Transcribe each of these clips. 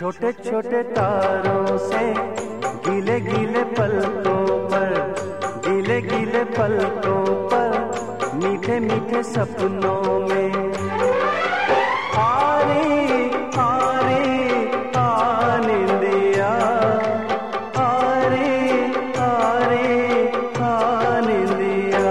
छोटे छोटे तारों से गीले गीले पलकों पर, गीले गीले पलकों पर, मीठे मीठे सपनों में आ रे आ निंदिया, आ रे आ निंदिया।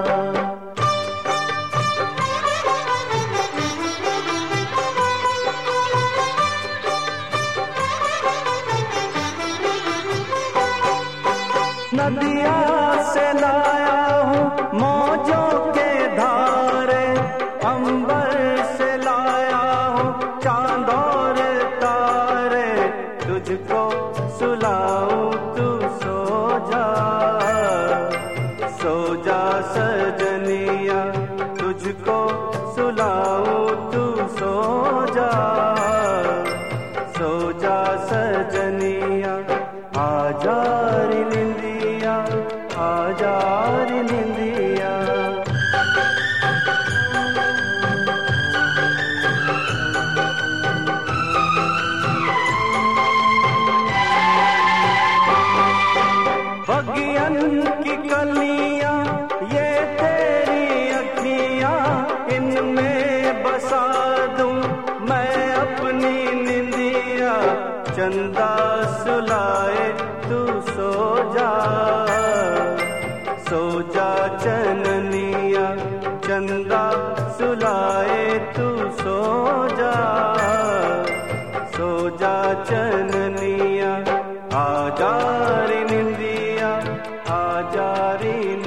नदिया से लाया हूँ मौजों के धारे, अंबर से लाया हूँ चांद और तारे, तुझको सुलाऊं तू सो जा, सो जा सजनिया, तुझको सुलाऊं तू सो जा, सो जा सजनिया। आजा रे निंदिया, आजा रे निंदिया। बगियन की कलियां ये तेरी अखियां, इनमें बसा दूं मैं अपनी निंदिया, चंदा सुलाए तू सो जा, सो जा चननिया, चंदा सुलाए तू सो जा, सो जा चननिया। आजा रे निंदिया, आजा रे